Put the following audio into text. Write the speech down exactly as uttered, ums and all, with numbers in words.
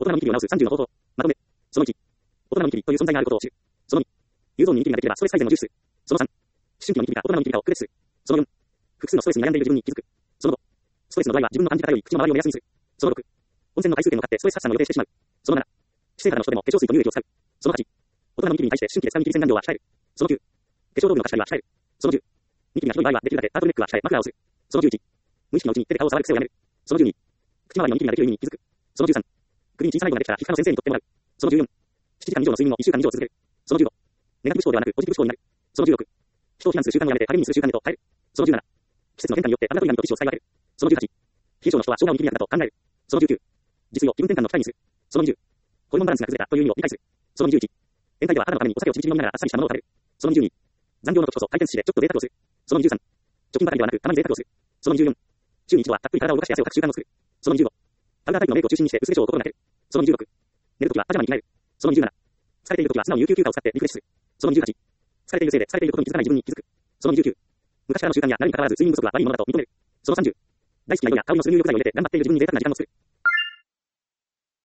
大人のニキビを治すさんじゅうの方法。まとめ。そのいち。大人のニキビという存在があることを知る。そのに。有造にニキビができればストレス改善の重視する。そのさん。思春期のニキビが大人のニキビかを区別する。そのよん。複数のストレスに悩んでいる自分に気づく。そのご。ストレスの度合いは自分の感じ方より口の周りを目安にする。そのろく。温泉の回数券を買ってストレス発散の予定してしまう。そのなな。姿勢肌の人でも化粧水と乳液を使う。そのはち。大人のニキビに対して春季で使うニキビ洗顔料は控える。そのきゅう。化粧道具の貸し借りは控える。そのじゅう。ニキビがひどい場合はできるだけタートルネックは控え枕をする。そのじゅういち。無意識のうちに手で顔を触る癖をやめる。そのじゅうに。口周りのニキビができる意味に気づく。そのじゅうさん。首に小さなイボができたら皮膚科の先生に取ってもらう。そのじゅうよん。ななじかん以上の睡眠をいっしゅうかん以上続ける。そのじゅうご。ネガティブ思考ではなくポジティブ思考になる。そのじゅうろく。人を非難する習慣をやめて励みにする習慣へと変える。そのじゅうなな。季節の変化によってあざとい闇と皮脂を使い分ける。そのじゅうはち。冷え性の人は生姜をニキビ薬だと考える。そのじゅうきゅう。自炊を気分転換の機会にする。そのにじゅう。ホルモンバランスが崩れたという意味を理解する。そのにじゅういち。宴会では肌のためにお酒をちびちび飲みながらあっさりしたものを食べる。そのにじゅうに。残業の時こそ回転寿司でちょっと贅沢をする。そのにじゅうさん。貯金ばかりではなくたまに贅沢をする。そのにじゅうよん。週に一度はたっぷり体を動かして汗をかく習慣を作る。そのにじゅうご。パウダータイプのメイクを中心にして薄化粧を心がける。そのにじゅうろく。寝るときはパジャマに着替える。そのにじゅうなな。疲れているときは素直に有給休暇を使ってリフレッシュする。そのにじゅうはち。疲れているせいで疲れていることに気づかない自分に気づく。そのにじゅうきゅう。昔からの習慣や慣れに関わらず睡眠不足は悪いものだと認める。そのさんじゅう。大好きな色や香りのする入浴剤を入れて頑張っている自分に贅沢な時間を作る。